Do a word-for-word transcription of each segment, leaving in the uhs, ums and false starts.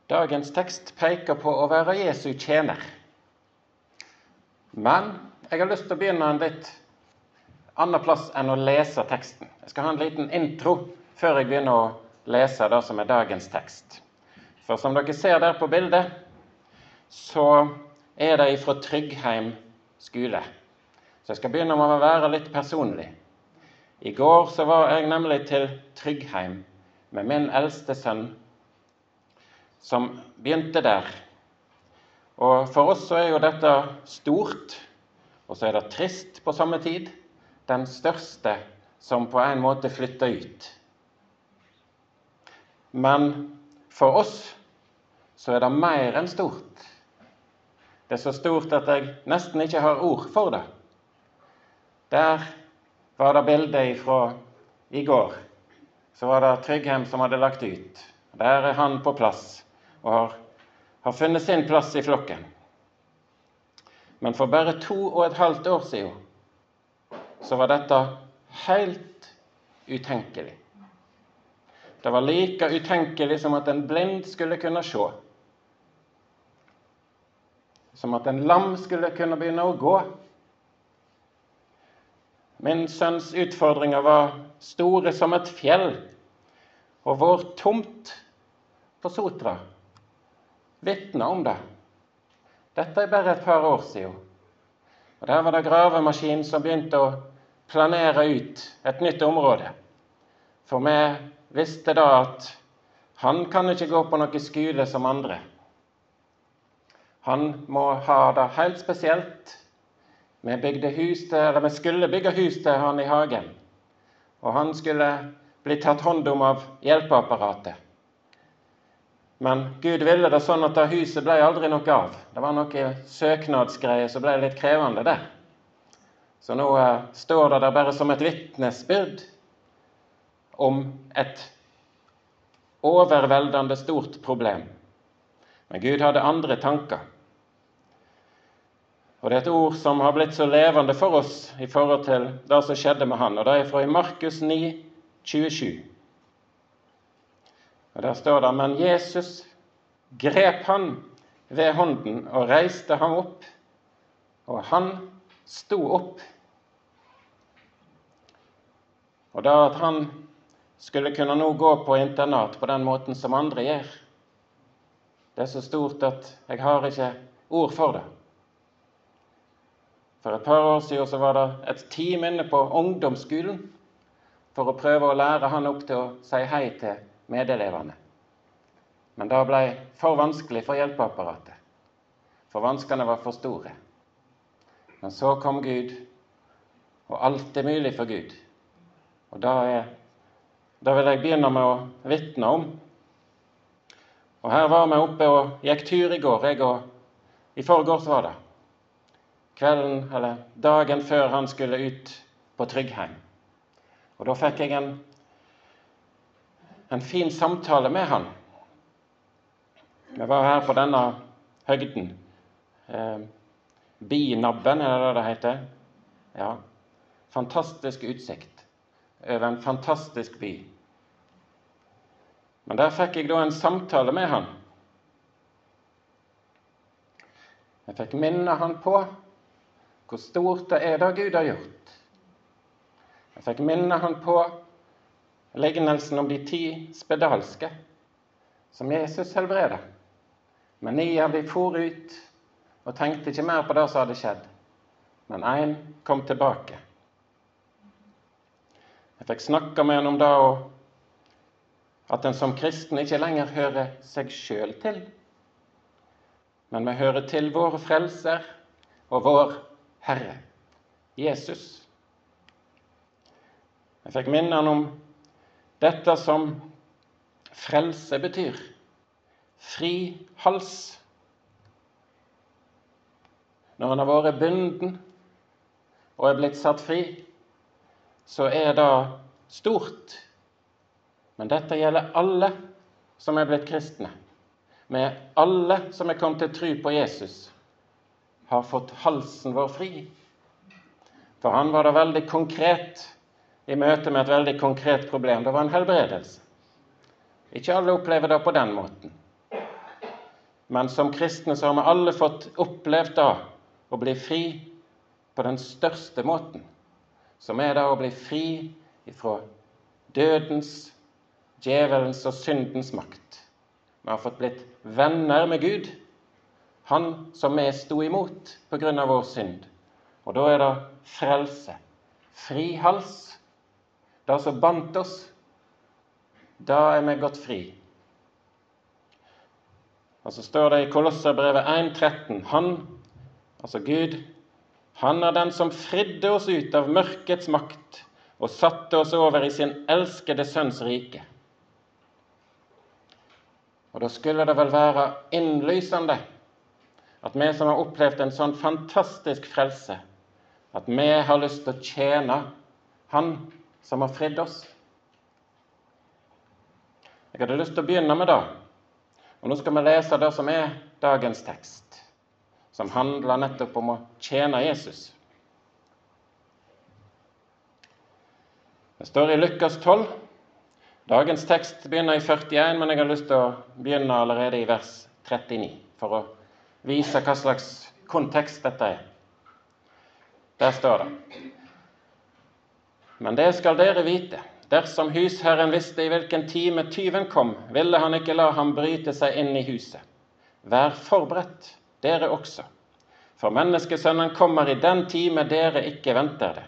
Dagens tekst peker på å være Jesu tjener. Men jeg har lyst til å begynne en litt annen plass enn å lese teksten. Jeg skal ha en liten intro før jeg begynner å lese det som er dagens tekst. For som dere ser der på bildet, så er det fra Tryggheim skole. Så jeg skal begynne med å være litt personlig. I går så var jeg nemlig til Tryggheim med min eldste sønn, som begynte der. Og for oss så er jo dette stort, og så er det trist på samme tid. Den største som på en måte flytter ut. Men for oss så er det mer enn stort. Det er så stort at jeg nesten ikke har ord for det. Der var det bildet fra i går. Så var det Tryggheim som hadde lagt ut. Der er han på plass og har, har funnet sin plass i flokken. Men for bare to og et halvt år siden så var dette helt utenkelig. Det var like utenkelig som at en blind skulle kunne se. Som at en lam skulle kunne begynne å gå. Min sønns utfordringer var store som et fjell, og vår tomt på Sotra vittner om det. Dette er bare et par år siden. Og der var det gravemaskin som begynte å planere ut et nytt område. For vi visste da at han kan ikke gå på noen skole som andre. Han må ha det helt spesielt. Vi bygde hus til, eller vi skulle bygge hus til han i hagen. Og han skulle bli tatt hånd om av hjelpeapparatet. Men Gud ville det sånn at det huset ble aldri noe av. Det var noe søknadsgreier som ble litt krevende der. Så nå eh, står det der bare som et vittnesbyrd om et overveldende stort problem. Men Gud hadde andre tanker. Og det er et ord som har blitt så levende for oss i forhold til det som skjedde med han. Og det er fra i Markus ni, tjuesju. Og der står det, men Jesus grep han ved hånden og reiste ham opp, og han sto opp. Og da at han skulle kunne nå gå på internat på den måten som andre gjør, det er så stort at jeg har ikke ord for det. For et par år siden så var det et team inne på ungdomsskolen for å prøve å lære han opp til å si hei til medeleverne. Men det ble for vanskelig for hjelpeapparatet, for vanskene var for store. Men så kom Gud, og alt er mulig for Gud. Og da, er, da vil jeg begynne med å vittne om. Og her var vi oppe og gikk tur i går, jeg og i forgårs var det. Kvelden, eller dagen før han skulle ut på Tryggheim. Og da fikk jeg en En fin samtale med han. Vi var her på denne høgden. Eh, Binabben, er det det heter? Ja. Fantastisk utsikt over en fantastisk by. Men der fikk jeg da en samtale med han. Jeg fikk minne han på hvor stort det er det Gud har gjort. Jeg fikk minne han på lignelsen om de ti spedalske, som Jesus helbreder. Men ni av de for ut, og tenkte ikke mer på det som hadde skjedd. Men en kom tilbake. Jeg fikk snakke med han om det, og at en som kristen ikke lenger hører seg selv til. Men vi hører til vår frelser og vår Herre, Jesus. Jeg fikk minne han om dette som frelse betyr. Fri hals. Når han har vært bunden og er blitt satt fri, så er det stort. Men dette gjelder alle som er blitt kristne. Med alle som er kommet til tro på Jesus, har fått halsen vår fri. For han var det veldig konkret i møte med et veldig konkret problem. Det var en helbredelse. Ikke alle opplever det på den måten. Men som kristne så har vi alle fått opplevd da å bli fri på den største måten, som er da å bli fri ifra dødens, djevelens og syndens makt. Vi har fått blitt venner med Gud, han som vi sto imot på grunn av vår synd. Og da er det frelse, fri hals. Det som bandt oss, da er vi gått fri. Og så står det i Kolosserbrevet en tretten, han, altså Gud, han er den som fridde oss ut av mørkets makt og satte oss over i sin elskede sønns rike. Og da skulle det vel være innlysende at vi som har opplevd en sånn fantastisk frelse, at vi har lyst til å tjene han som har fridd oss. Jeg hadde lyst til å begynne med det. Og nå skal vi lese det som er dagens tekst, som handler nettopp om å tjene Jesus. Det står i Lukas tolv. Dagens tekst begynner i førtien, men jeg har lyst til å begynne allerede i vers trettini, for å vise hva slags kontekst dette er. Der står det: Men det skal dere vite. Dersom husherren visste i hvilken time tyven kom, ville han ikke la ham bryte seg inn i huset. Vær forberedt, dere også, for menneskesønnen kommer i den time dere ikke venter det.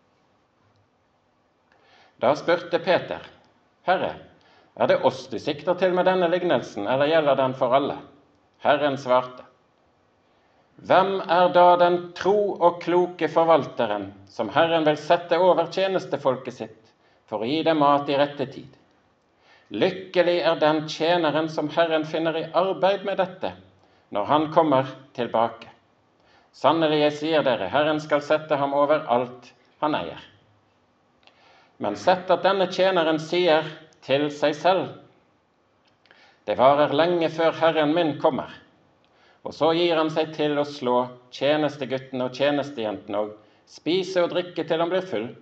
Da spurte Peter: Herre, er det oss du sikter til med denne lignelsen, eller gjelder den for alle? Herren svarte: Hvem er da den tro og kloke forvalteren, som Herren vil sette over tjenestefolket sitt, for å gi dem mat i rette tid? Lykkelig er den tjeneren som Herren finner i arbeid med dette, når han kommer tilbake. Sannelig, jeg sier dere, Herren skal sette ham over alt han eier. Men sett at denne tjeneren sier til seg selv: Det varer lenge før Herren min kommer. Og så gir han seg til å slå tjenestegutten og tjenestejenten og spise og drikke til han blir full.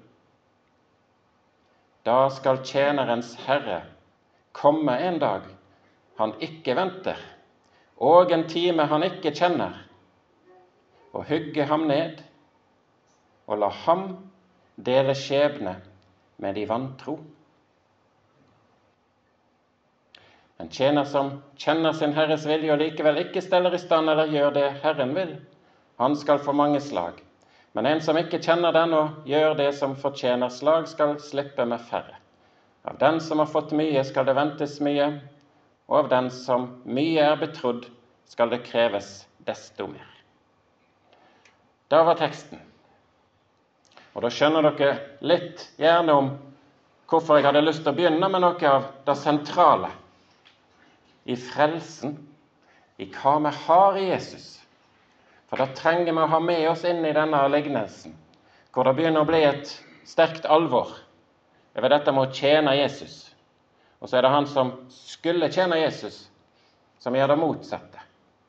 Da skal tjenerens herre komme en dag han ikke venter, og en time han ikke kjenner, og hugge ham ned, og la ham dele skjebne med de vantro. En tjener som kjenner sin herres vilje og likevel ikke steller i stand eller gjør det Herren vil, han skal få mange slag. Men en som ikke kjenner den og gjør det som fortjener slag, skal slippe med færre. Av den som har fått mye skal det ventes mye, og av den som mye er betrodd skal det kreves desto mer. Da var teksten. Og da skjønner dere litt gjerne om hvorfor jeg hadde lyst til å begynne med noe av det sentrale i frelsen, i hva vi har i Jesus. For da trenger vi å ha med oss inn i denne lignelsen, hvor det begynner å bli et sterkt alvor over dette med å tjene Jesus. Og så er det han som skulle tjene Jesus, som gjør det motsatte.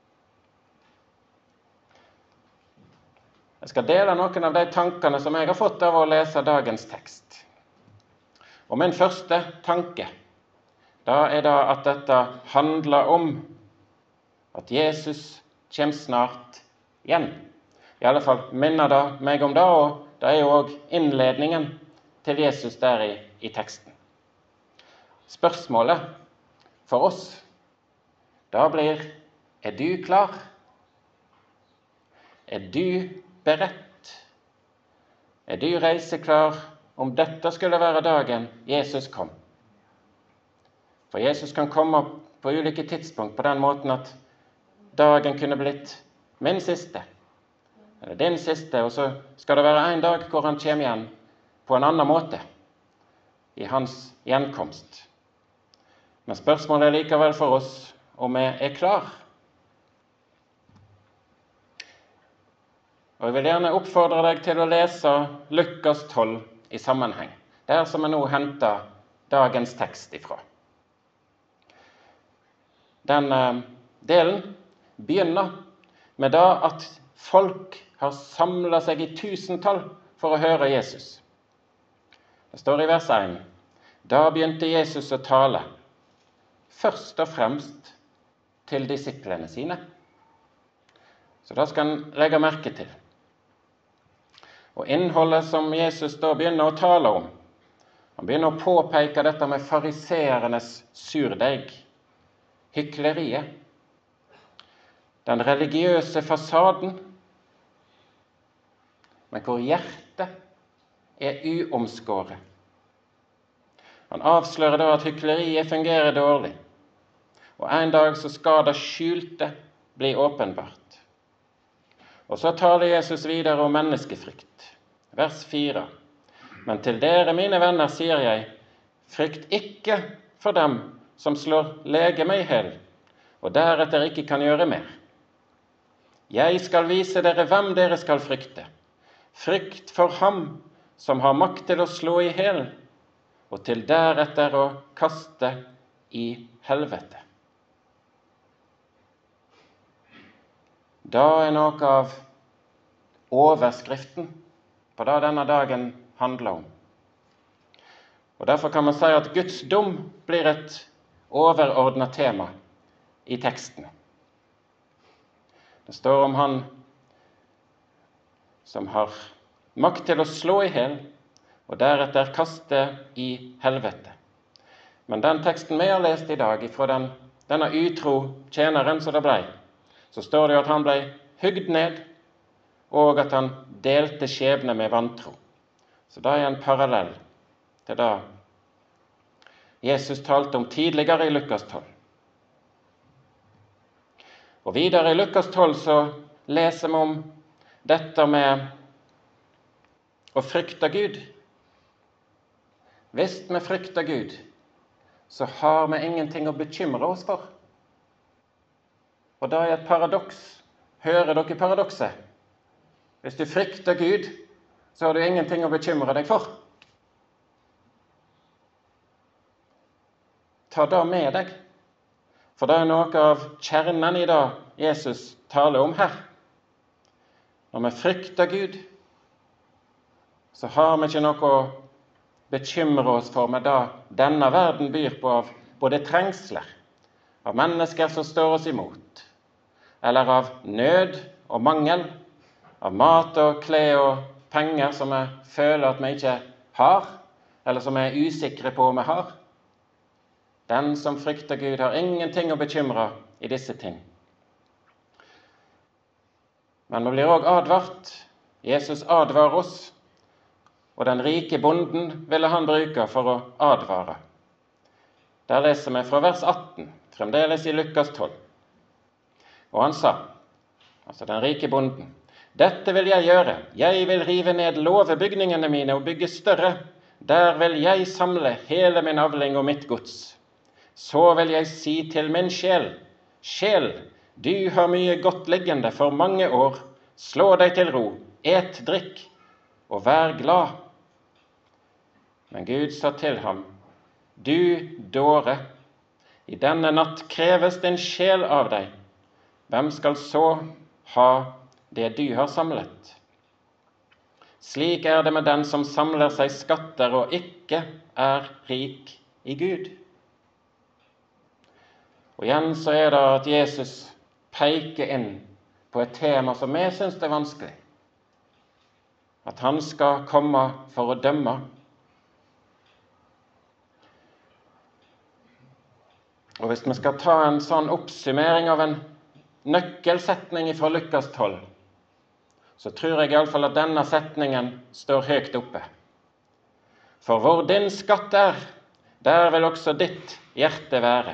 Jeg skal dele noen av de tankene som jeg har fått av å lese dagens tekst. Og min første tanke, da er det at dette handler om at Jesus kommer snart igjen. I alle fall minner det meg om det, og det er jo også innledningen til Jesus der i, i teksten. Spørsmålet for oss, da blir: er du klar? Er du beredt? Er du reiseklar om dette skulle være dagen Jesus kom? For Jesus kan komme på ulike tidspunkt på den måten at dagen kunne blitt min siste, eller din siste, og så skal det være en dag hvor han kommer igjen på en annen måte, i hans gjenkomst. Men spørsmålet er likevel for oss om vi er klar. Og jeg vil gjerne oppfordre deg til å lese Lukas tolv i sammenheng, der som jeg nå henter dagens tekst ifra. Den eh, delen begynner med da at folk har samlet seg i tusentall for å høre Jesus. Det står i vers en: Da begynte Jesus å tale, først og fremst til disiplene sine. Så da skal han legge merke til. Og innholdet som Jesus da begynner å tale om, han begynner å påpeke dette med fariseernes surdeig, hykleriet, den religiøse fasaden, men hvor hjertet er uomskåret. Han avslører da at hykleriet fungerer dårlig, og en dag så skal det skjulte bli åpenbart. Og så taler Jesus videre om menneskefrykt. Vers fire. Men til dere, mine venner, sier jeg, frykt ikke for dem som slår legeme i hjel, og deretter ikke kan gjøre mer. Jeg skal vise dere hvem dere skal frykte. Frykt for ham som har makt til å slå i hjel, og til deretter å kaste i helvete. Da er noe av overskriften på det denne dagen handler om. Og derfor kan man si at Guds dom blir et overordnet tema i teksten. Det står om han som har makt til å slå i hjel, og deretter kaste i helvete. Men den teksten vi har lest i dag, fra den, denne utro tjeneren som det ble, så står det at han ble hugd ned, og at han delte skjebne med vantro. Så det er en parallell til det Jesus talte om tidligere i Lukas tolv. Og videre i Lukas tolv så leser vi om dette med å frykte Gud. Hvis vi frykter Gud, så har vi ingenting å bekymre oss for. Og det er et paradoks. Hører dere paradokset? Hvis du frykter Gud, så har du ingenting å bekymre deg for. Ta det med deg. For det er noe av kjernen i det Jesus taler om her. Når vi frykter Gud, så har vi ikke noe å bekymre oss for med det denne verden byr på av både trengsler, av mennesker som står oss imot, eller av nød og mangel, av mat og klær og penger som vi føler at vi ikke har, eller som vi er usikre på om vi har. Den som frykter Gud har ingenting å bekymre i disse ting. Men vi blir også advart. Jesus advarer oss, og den rike bonden ville han bruke for å advare. Der leser vi fra vers atten, fremdeles i Lukas tolv. Og han sa, altså den rike bonden, dette vil jeg gjøre, jeg vil rive ned låvebygningene mine og bygge større, der vil jeg samle hele min avling og mitt gods. Så vil jeg si til min sjel, sjel, du har mye godt liggende for mange år, slå deg til ro, et, drikk, og vær glad. Men Gud sa til ham, du dåre, i denne natt kreves din sjel av deg. Hvem skal så ha det du har samlet? Slik er det med den som samler seg skatter og ikke er rik i Gud. Og igjen så er det at Jesus peker inn på et tema som vi synes er vanskelig. At han skal komme for å dømme. Og hvis vi skal ta en sånn oppsummering av en nøkkelsetning fra Lukas tolv, så tror jeg i alle fall at denne setningen står høyt oppe. For hvor din skatt er, der vil også ditt hjerte være.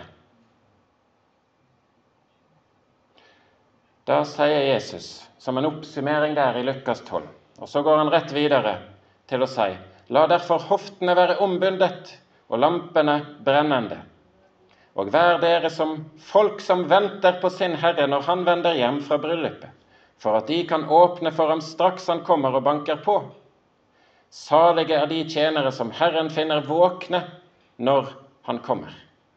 Da sier Jesus som en oppsummering der i Lukas tolv, og så går han rett videre til å si, la derfor hoftene være ombundet og lampene brennende. Og vær dere som folk som venter på sin Herre når han vender hjem fra bryllupet, for at de kan åpne for ham straks han kommer og banker på. Salige er de tjenere som Herren finner våkne når han kommer.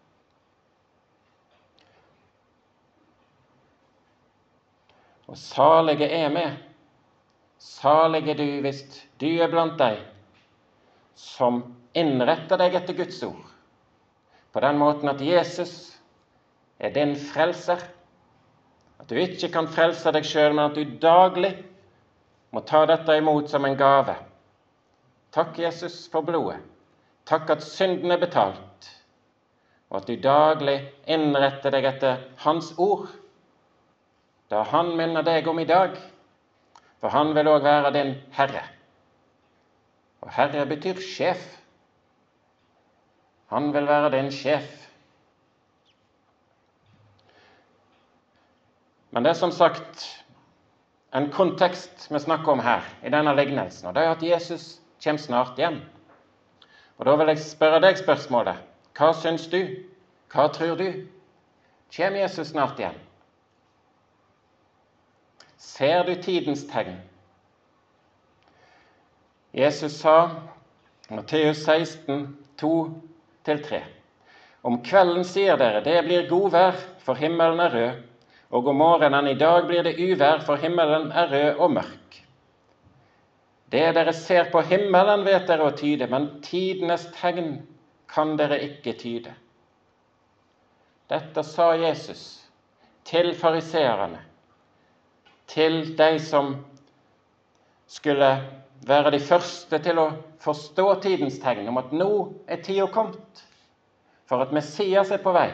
Og salige er vi, salige du hvis du er blant deg, som innretter deg etter Guds ord, på den måten at Jesus er din frelser. At du ikke kan frelse deg selv, men at du daglig må ta dette imot som en gave. Takk, Jesus, for blodet. Takk at synden er betalt, og at du daglig innretter deg etter hans ord, da han minner deg om i dag, for han vil også være din Herre. Og Herre betyr sjef. Han vil være din sjef. Men det er som sagt en kontekst vi snakker om her, i denne lignelsen, og det er at Jesus kommer snart igjen. Og da vil jeg spørre deg spørsmålet, hva syns du? Hva tror du? Kommer Jesus snart igjen? Ser du tidens tegn? Jesus sa, Matteus seksten, to til tre, om kvelden sier dere, det blir godvær, for himmelen er rød, og om morgenen i dag blir det uvær, for himmelen er rød og mørk. Det dere ser på himmelen vet dere å tyde, men tidenes tegn kan dere ikke tyde. Dette sa Jesus til fariseerne, til de som skulle være de første til å forstå tidens tegn, om at nå er tiden kommet, for at Messias er på vei.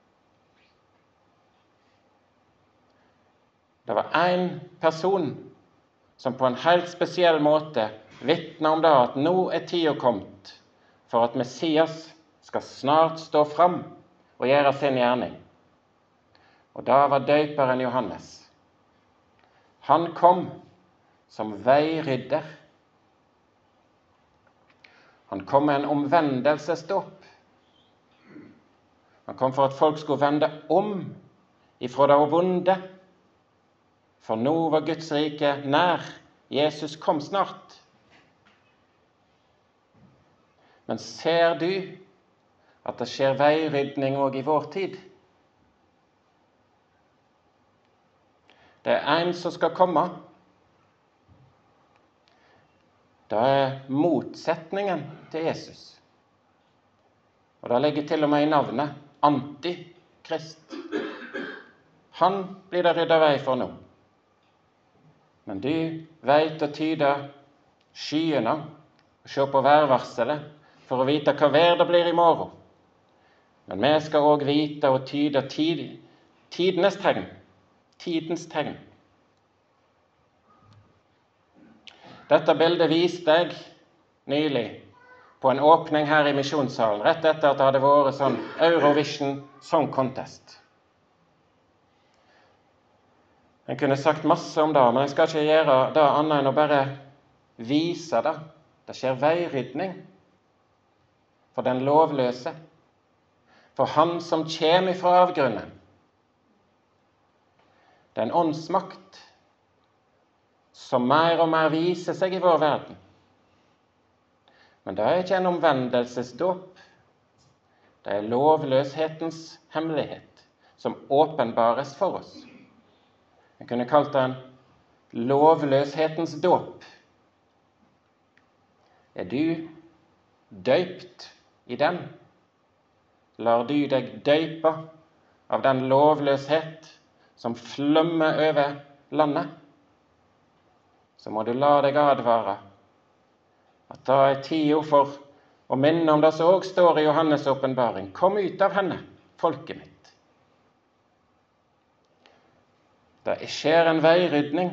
Det var en person som på en helt spesiell måte vittnet om det, at nå er tiden kommet for at Messias skal snart stå fram og gjøre sin gjerning. Og da var døperen Johannes. Han kom som veirydder. Han kom med en omvendelsesdåp. Han kom for at folk skulle vende om ifra det vonde. For nå var Guds rike nær. Jesus kom snart. Men ser du at det skjer veirydning også i vår tid? Det er en som skal komme. Det er motsetningen til Jesus. Og det ligger til og med i navnet Antikrist. Han blir det ryddet vei for nå. Men du vet å tyde skyene og se på værvarselet for å vite hva vær det blir i morgen. Men vi skal også vite og tyde tid, tidenes tegn. Tidens tegn. Dette bildet viste jeg nylig på en åpning her i misjonssalen, rett etter at det hadde vært sånn Eurovision Song Contest. Jeg kunne sagt masse om det, men jeg skal ikke gjøre det annet enn å bare vise det. Det skjer veirydning for den lovløse, for han som kommer fra avgrunnen. Det er en åndsmakt som mer og mer viser seg i vår verden. Men det er ikke en omvendelsesdåp. Det er lovløshetens hemmelighet som åpenbares for oss. Jeg kunne kalt det en lovløshetens dåp. Er du døypt i den? Lar du deg døype av den lovløshet som flømmer over landet? Så må du la deg advare at da er tiden for å minne om det som også står i Johannes åpenbaring. Kom ut av henne, folket mitt. Det skjer en veirydning.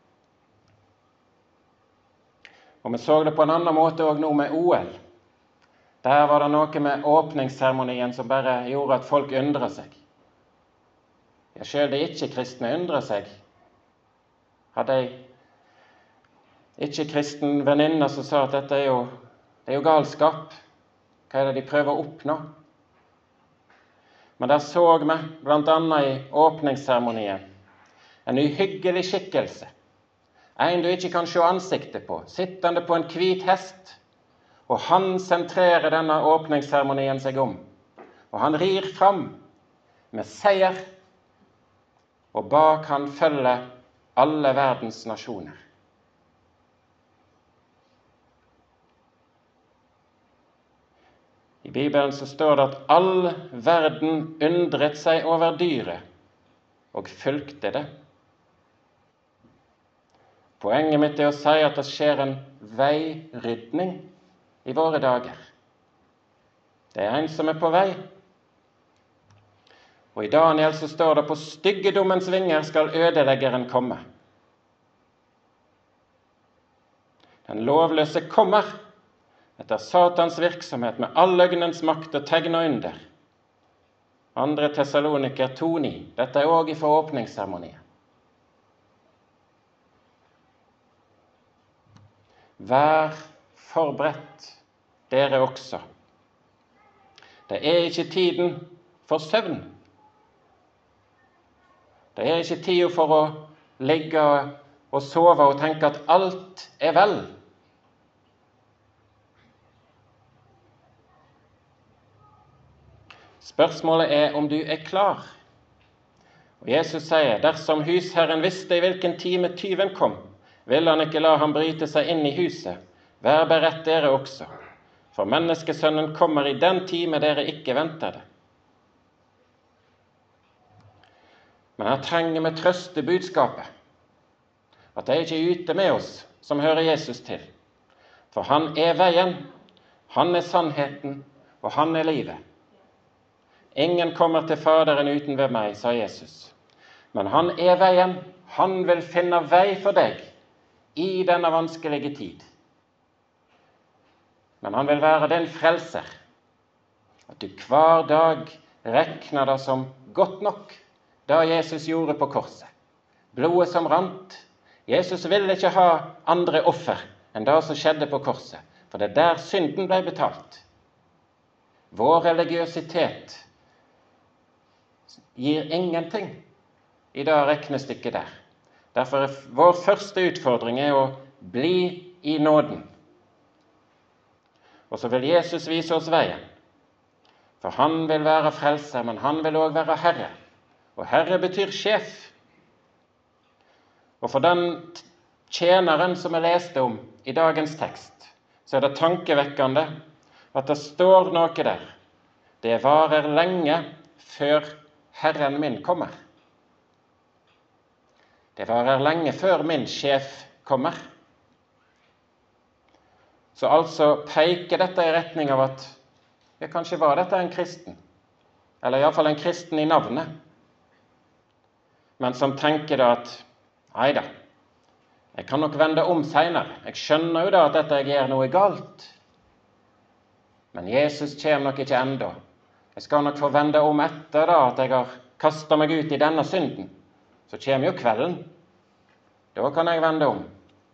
Og vi så det på en annen måte også nå med O L. Der var det noe med åpningsseremonien som bare gjorde at folk undret seg. Ja, selv de ikke-kristne undrer seg. Hadde jeg ikke-kristen venninne som sa at dette er jo, det er jo galskap. Hva er det de prøver å oppnå? Men der så vi, blant annet i åpningsseremonien, en uhyggelig skikkelse. En du ikke kan se ansiktet på, sittende på en hvit hest. Og han sentrerer denne åpningsseremonien seg om. Og han rir fram med seier. Og bak han følger alle verdens nasjoner. I Bibelen så står det at all verden undret seg over dyret og fulgte det. Poenget mitt er å si at det skjer en veirydning i våre dager. Det er en som er på vei. Og i Daniel så står det på styggedommens vinger skal ødeleggeren komme. Den lovløse kommer etter Satans virksomhet med all løgnens makt og tegn og under. Andre Tessaloniker to ni. Dette er også i foråpningsseremonien. Vær forberedt, dere også. Det er ikke tiden for søvn. Det er ikke tiden for å ligge og sove og tenke at alt er vel. Spørsmålet er om du er klar. Og Jesus sier, dersom husherren visste i hvilken time tyven kom, vil han ikke la ham bryte seg inn i huset. Vær beredt dere også, for menneskesønnen kommer i den time dere ikke venter det. Men her trenger vi trøste budskapet, at det ikke er ute med oss som hører Jesus til. For han er veien, han er sannheten, og han er livet. Ingen kommer til Faderen uten ved meg, sa Jesus. Men han er veien, han vil finne vei for deg i denne vanskelige tid. Men han vil være den frelser, at du hver dag rekner det som godt nok, det Jesus gjorde på korset. Blodet som rant. Jesus ville ikke ha andre offer enn det som skjedde på korset, for det er der synden ble betalt. Vår religiøsitet gir ingenting i det regnestykket der. Derfor er vår første utfordring er å bli i nåden. Og så vil Jesus vise oss veien. For han vil være frelser, men han vil også være herre. Og herre betyr sjef. Og for den tjeneren som jeg leste om i dagens tekst, så er det tankevekkende at det står noe der. Det varer lenge før Herren min kommer. Det varer lenge før min sjef kommer. Så altså peker dette i retning av at ja, kanskje var dette en kristen, eller i hvert fall en kristen i navnet, men som tenker da at neida, jeg kan nok vende om senere. Jeg skjønner jo da at dette jeg gjør noe galt. Men Jesus kommer nok ikke enda. Jeg skal nok få vende om etter da at jeg har kastet meg ut i denne synden. Så kommer jo kvelden. Da kan jeg vende om.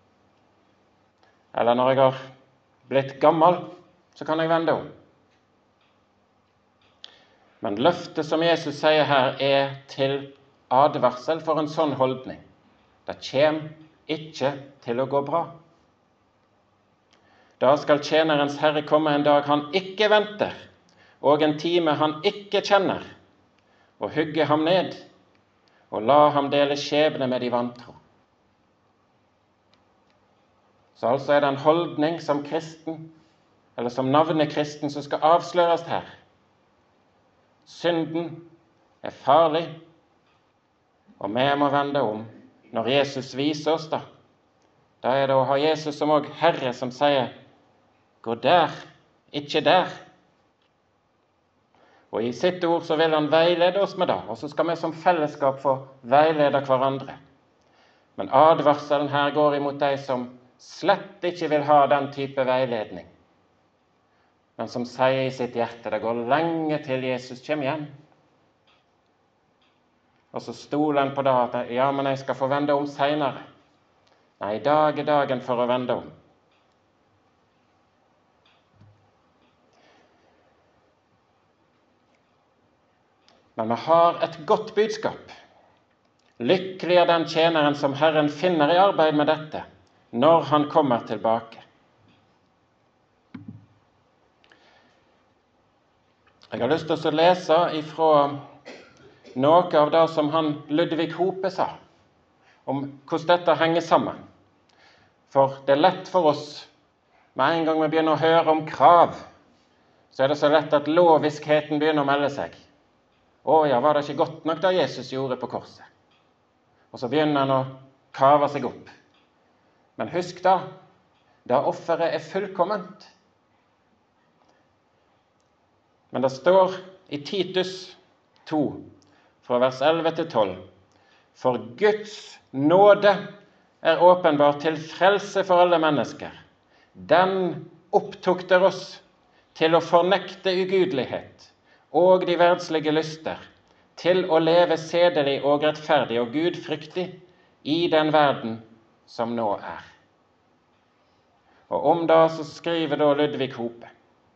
Eller når jeg har blitt gammel, så kan jeg vende om. Men løftet som Jesus sier her er til advarsel for en sånn holdning. Det kommer ikke til å gå bra. Da skal tjenerens herre komme en dag han ikke venter, og en time han ikke kjenner, og hugge ham ned, og la ham dele skjebne med de vantro. Så altså er det en holdning som kristen, eller som navnekristen, som skal avsløres her. Synden er farlig, og vi må vende om. Når Jesus viser oss da, da er det å ha Jesus som også Herre som sier, gå der, ikke der. Og i sitt ord så vil han veilede oss med det, og så skal vi som fellesskap få veilede hverandre. Men advarselen her går imot de som slett ikke vil ha den type veiledning, men som sier i sitt hjerte, det går lenge til Jesus kommer igjen. Og så stoler han på det at ja, men jeg skal få vende om senere. Nei, i dag er dagen for å vende om. Men vi har et godt budskap. Lykkelig er den tjeneren som Herren finner i arbeid med dette, når han kommer tilbake. Jeg har lyst til å lese ifra noe av det som han Ludvig Hope sa, om hvordan dette henger sammen. For det er lett for oss, med en gang vi begynner å høre om krav, så er det så lett at loviskheten begynner å melde seg. Å ja, var det ikke godt nok det Jesus gjorde på korset? Og så begynner han å kave seg opp. Men husk da, da offeret er fullkomment. Men det står i Titus to, fra vers elleve til tolv, for Guds nåde er åpenbart til frelse for alle mennesker. Den opptukter oss til å fornekte ugudelighet og de verdslige lyster, til å leve sedelig og rettferdig og gudfryktig i den verden som nå er. Og om da så skriver da Ludvig Hope: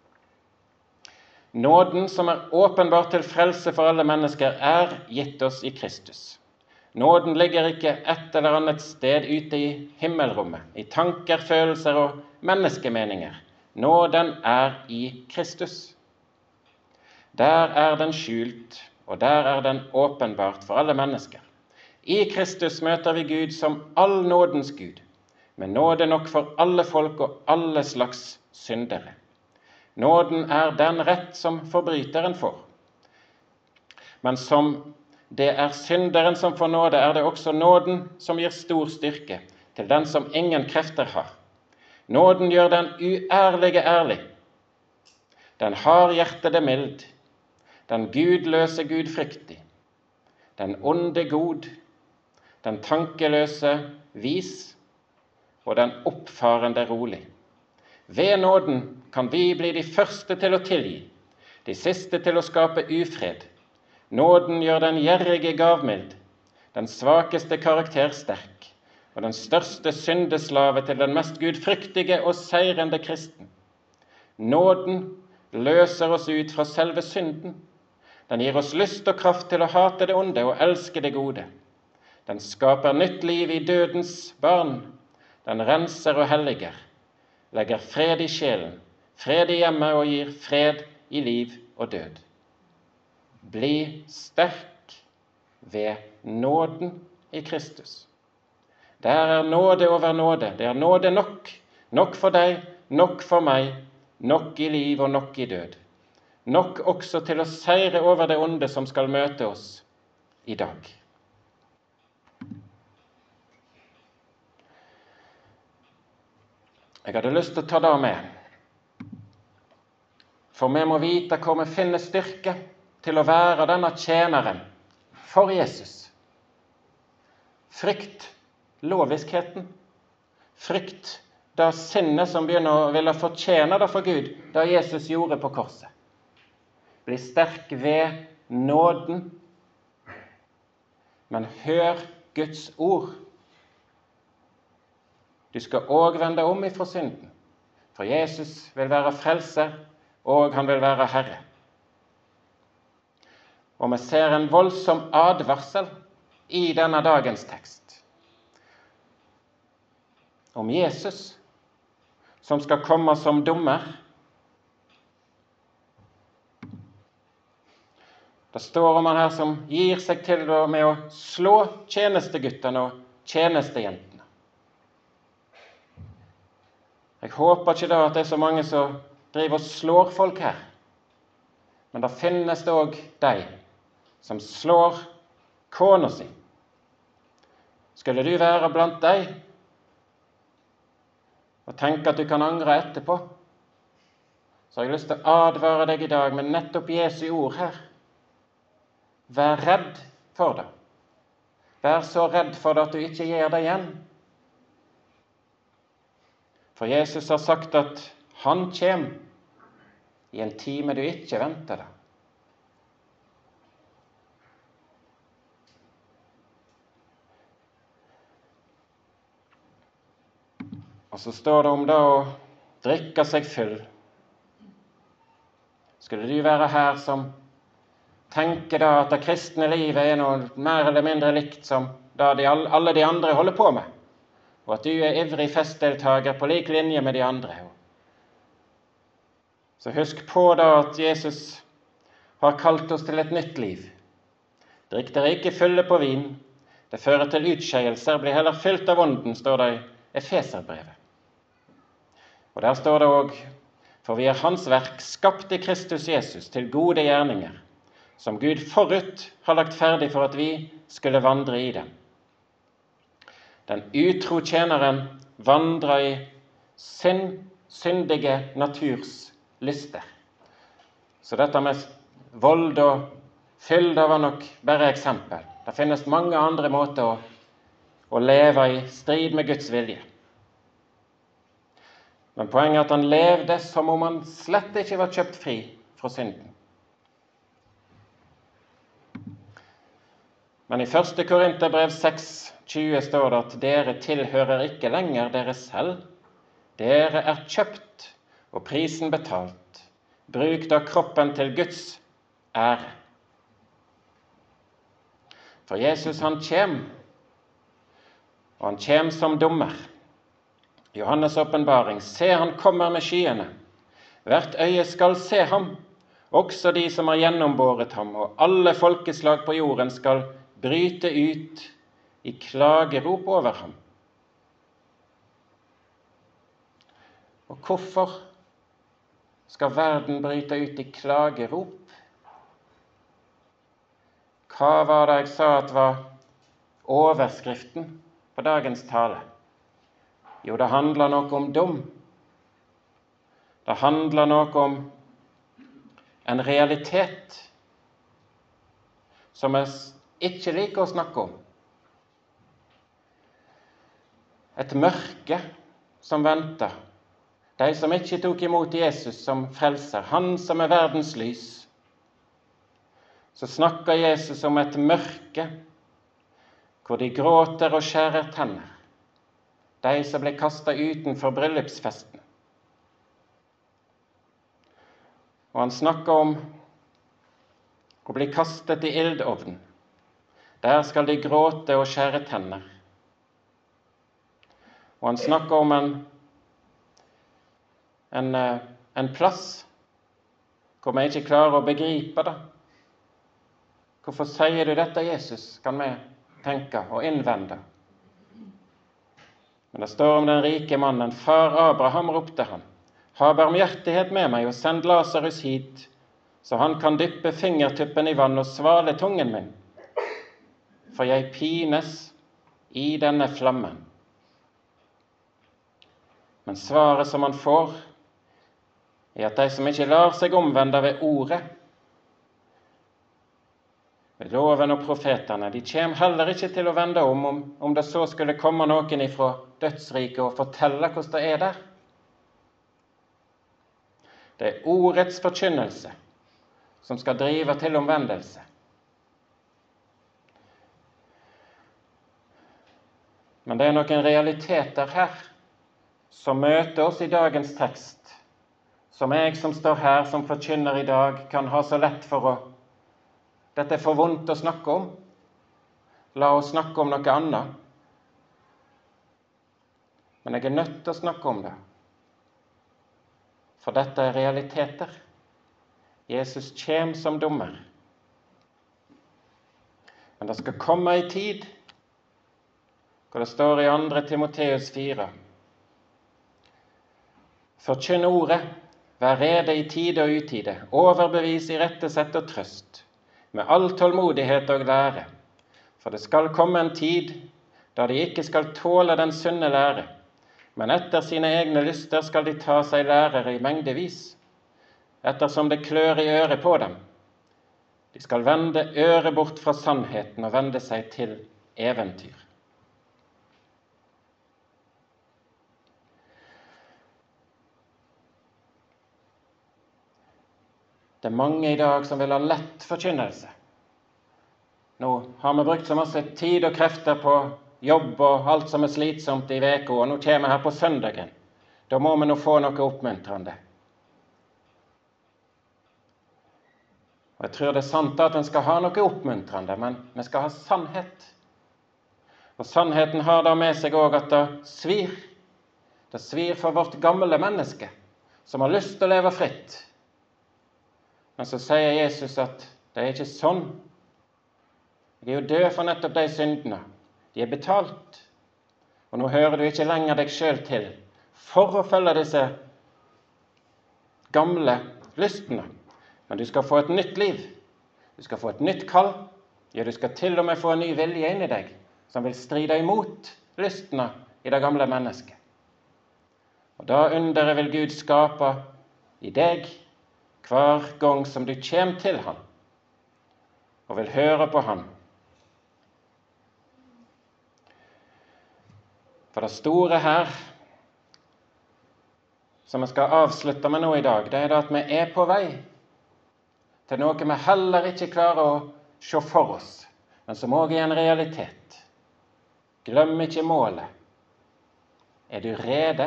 nåden som er åpenbart til frelse for alle mennesker er gitt oss i Kristus. Nåden ligger ikke et eller annet sted ute i himmelrommet, i tanker, følelser og menneskemeninger. Nåden er i Kristus. Der er den skjult, og der er den åpenbart for alle mennesker. I Kristus møter vi Gud som all nådens Gud, med nåde nok for alle folk og alle slags syndere. Nåden er den rett som forbryteren får. Men som det er synderen som får nåde, er det også nåden som gir stor styrke til den som ingen krefter har. Nåden gjør den uærlige ærlig, den hardhjertede mild, den gudløse gudfryktig, den onde god, den tankeløse vis og den oppfarende rolig. Ved nåden kan vi bli de første til å tilgi, de siste til å skape ufred. Nåden gjør den gjerrige gavmild, den svakeste karakter sterk, og den største syndeslave til den mest gudfryktige og seirende kristen. Nåden løser oss ut fra selve synden. Den gir oss lyst og kraft til å hate det onde og elske det gode. Den skaper nytt liv i dødens barn. Den renser og helliger, legger fred i sjelen, fred i hjemmet og gir fred i liv og død. Bli sterk ved nåden i Kristus. Der er nåde over nåde. Det er nåde nok. Nok for deg, nok for meg, nok i liv og nok i død. Nok også til å seire over det onde som skal møte oss i dag. Jeg hadde lyst til å ta det med. For vi må vite hvor vi finner styrke til å være denne tjeneren for Jesus. Frykt loviskheten. Frykt det sinnet som begynner å ville fortjene det for Gud, det Jesus gjorde på korset. Bli sterk ved nåden, men hør Guds ord. Du skal også vende om ifra synden, for Jesus vil være frelser, og han vil være Herre. Og vi ser en voldsom advarsel i denne dagens tekst om Jesus, som skal komme som dommer. Det står om han her som gir seg til med å slå tjenesteguttene og tjenestejentene. Jeg håper ikke da at det er så mange som driver og slår folk her, men det finnes det også de som slår kona si. Skulle du være blant deg og tenke at du kan angre etterpå, så har jeg lyst til å advare deg i dag med nettopp Jesu ord her. Vær redd for det. Vær så redd for det at du ikke gjør det igjen. For Jesus har sagt at han kommer i en time du ikke venter det. Og så står det om det å drikke seg full. Skulle du være her som tenker da at det kristne livet er noe mer eller mindre likt som det de, alle de andre holder på med, og at du er ivrig festdeltager på lik linje med de andre. Så husk på da at Jesus har kalt oss til et nytt liv. Drikk dere ikke fulle på vin, det fører til utskeielser, blir heller fylt av ånden, står det i Efeserbrevet. Og der står det også, For vi er hans verk, skapt i Kristus Jesus, til gode gjerninger, som Gud forut har lagt ferdig for at vi skulle vandre i dem. Den utro tjeneren vandrer i sin syndige naturs lyster. Så dette med vold og fylde var nok bare eksempel. Det finnes mange andre måter å, å leve i strid med Guds vilje. Men poenget er at han levde som om han slett ikke var kjøpt fri fra synden. Men i første Korinterbrev seks tjue står det at dere tilhører ikke lenger dere selv. Dere er kjøpt og prisen betalt. Bruk da kroppen til Guds ære. For Jesus han kjem, og han kjem som dommer. Johannes åpenbaring, se han kommer med skyene. Hvert øye skal se ham, også de som har gjennombåret ham, og alle folkeslag på jorden skal bryte ut i klagerop over ham. Og hvorfor skal verden bryte ut i klagerop? Hva var det jeg sa at var overskriften på dagens tale? Jo, det handler noe om dom. Det handler noe om en realitet som jeg ikke liker å snakke om. Et mørke som venter. De som ikke tok imot Jesus som frelser, han som er verdens lys. Så snakker Jesus om et mørke hvor de gråter og skjærer tenner. De som ble kastet utenfor bryllupsfesten. Og han snakker om å bli kastet i ildovnen. Der skal de gråte og skjære tenner. Og han snakker om en, en, en plass hvor vi ikke klarer å begripe det. Hvorfor sier du dette, Jesus, kan vi tenke og innvende. Men det står om den rike mannen, far Abraham ropte han, ha barmhjertighet med meg og send Lazarus hit, så han kan dyppe fingertuppen i vann og svale tungen min, for jeg pines i denne flammen. Men svaret som han får, er at de som ikke lar seg omvende ved ordet, ved loven og profeterne, de kommer heller ikke til å vende om, om, om det så skulle komme noen ifra dødsriket og fortelle hvordan det er der. Det er ordets forkynnelse som skal drive til omvendelse. Men det er noen realiteter her som møter oss i dagens tekst, som jeg som står her som forkynner i dag kan ha så lett for å Dette er for vondt å snakke om. La oss snakke om noe annet. Men jeg er nødt til å snakke om det. For dette er realiteter. Jesus kjem som dommer. Men det skal komme en tid, hvor det står i andre Timoteus fire. Forkynn ordet, vær rede i tide og utide, overbevis i rettesett og trøst, med all tålmodighet og lære. For det skal komme en tid da de ikke skal tåle den sunne lære, men etter sine egne lyster skal de ta seg lærere i mengdevis, ettersom det klør i øret på dem. De skal vende øret bort fra sannheten og vende seg til eventyr. Det er mange i dag som vil ha lett forkynnelse. Nå har vi brukt så masse tid og krefter på jobb og alt som er slitsomt i veka, og nå kommer vi her på søndagen. Da må vi nå få noe oppmuntrende. Og jeg tror det er sant at en skal ha noe oppmuntrende, men vi skal ha sannhet. Og sannheten har da med seg også at det svir. Det svir for vårt gamle menneske, som har lyst til å leve fritt. Men så sier Jesus at det er ikke sånn. Jeg er jo død for nettopp de syndene. De er betalt. Og nå hører du ikke lenger deg selv til for å følge disse gamle lystene, men du skal få et nytt liv. Du skal få et nytt kall. Ja, du skal til og med få en ny vilje inn i deg, som vil stride imot lystene i det gamle mennesket. Og da underet vil Gud skape i deg hver gang som du kommer til han, og vil høre på han. For det store her, som vi skal avslutte med nå i dag, det er det at vi er på vei til noe vi heller ikke klarer å se for oss, men som også er en realitet. Glem ikke målet. Er du rede?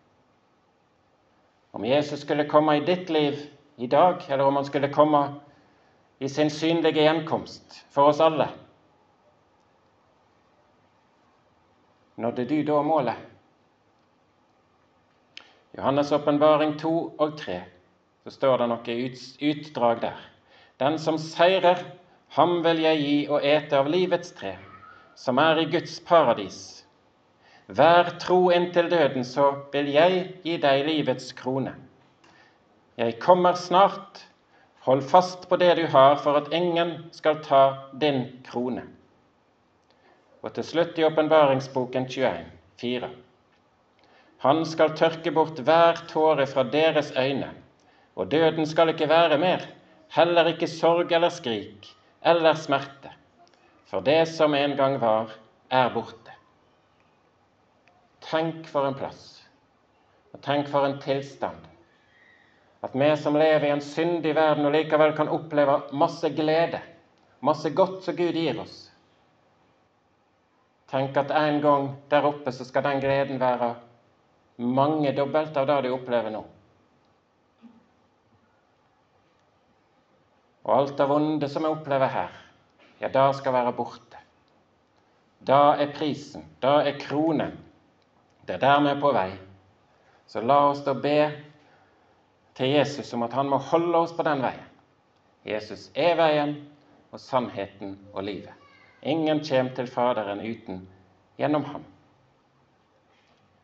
Om Jesus skulle komme i ditt liv i dag, eller om han skulle komme i sin synlige gjenkomst for oss alle, nådde du da målet? Johannes åpenbaring to og tre, så står det noe utdrag der. Den som seirer, ham vil jeg gi å ete av livets tre, som er i Guds paradis. Vær tro inntil døden, så vil jeg gi deg livets krone. Jeg kommer snart, hold fast på det du har, for at ingen skal ta din krone. Og til slutt i åpenbaringsboken tjueen, fire. Han skal tørke bort hver tåre fra deres øyne, og døden skal ikke være mer, heller ikke sorg eller skrik, eller smerte, for det som en gang var, er borte. Tenk for en plass, og tenk for en tilstand, at vi som lever i en syndig verden og likevel kan oppleve masse glede, masse godt som Gud gir oss. Tenk at en gang der oppe så skal den gleden være mange dobbelt av det du opplever nå. Og alt det vonde som vi opplever her, ja, det skal være borte. Det er prisen, det er kronen. Det er der vi er på vei. Så la oss da be til Jesus om at han må holde oss på den veien. Jesus er veien og sannheten og livet. Ingen kommer til Faderen uten gjennom ham.